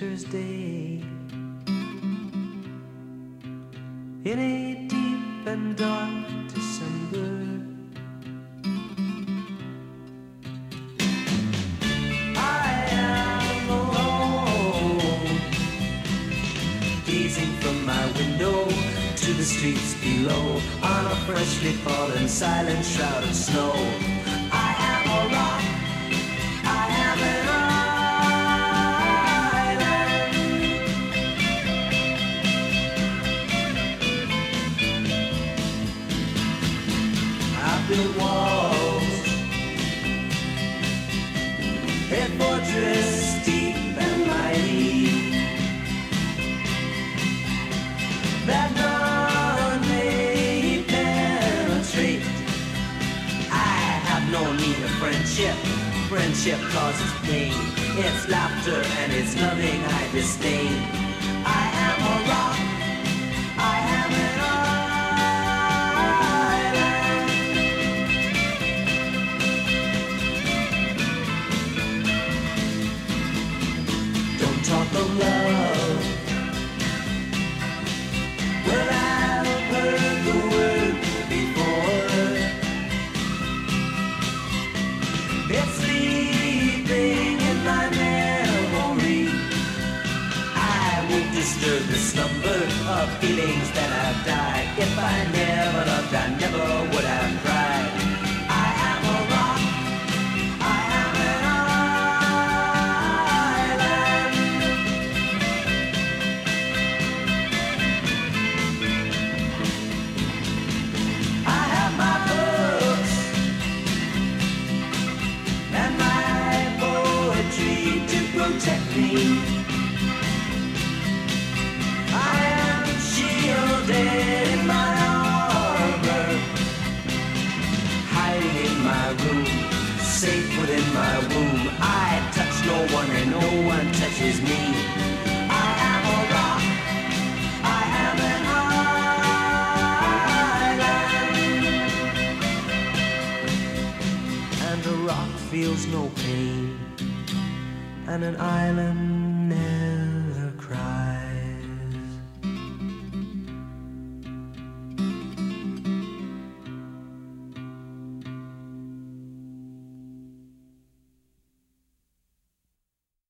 winter's day. In a deep and dark December, I am alone, gazing from my window to the streets below, on a freshly fallen silent shroud of snow. I am a rock, I am an island. I built walls, a fortress deep and mighty, that none may penetrate. I have no need of friendship. Friendship causes pain. It's laughter and it's loving I disdain. I am a rock, I am an island. Don't talk of love. Well, I've heard the word before. It's sleeping in my memory. I won't disturb the slumber of feelings that have died. If I never loved, I never would have cried. I am a rock, I am an island. I have my books and my poetry to protect me. I am shielded in my armor, hiding in my room, safe within my womb. I touch no one and no one touches me. I am a rock, I am an island. And a rock feels no pain, and an island